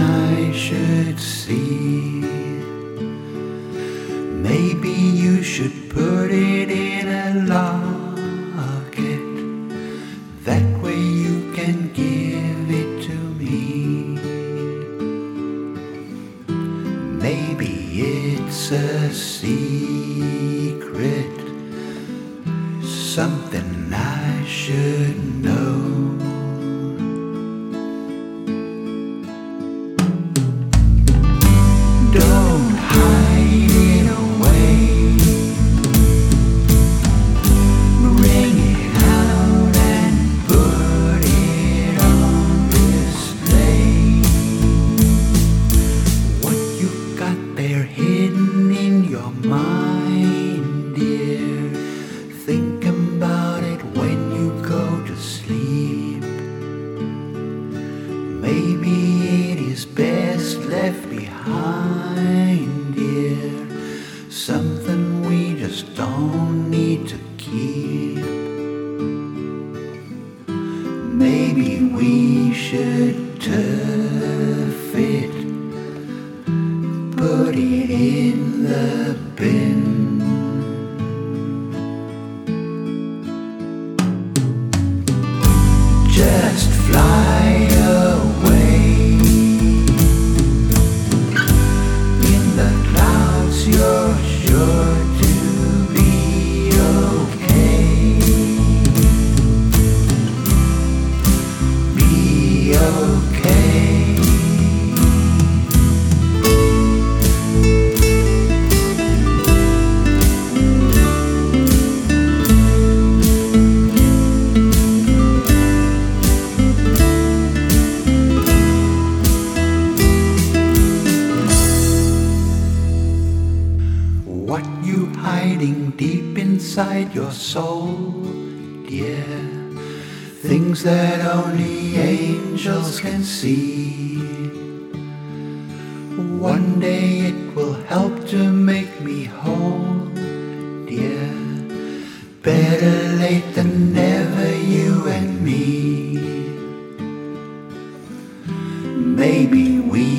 I should see. Maybe you should put it in a locket. That way you can give it to me. Maybe it's a secret, something I should know. Don't hide it away. Bring it out and put it on display. What you got there hidden in your mind, dear, think about it when you go to sleep. Maybe it is best left behind, dear, something we just don't need to keep. Maybe we should turf it, put it in the bin. Just fly away. In the clouds you're sure to be okay. Be okay. What you hiding deep inside your soul, dear? Things that only angels can see. One day it will help to make me whole, dear. Better late than never, you and me. Maybe we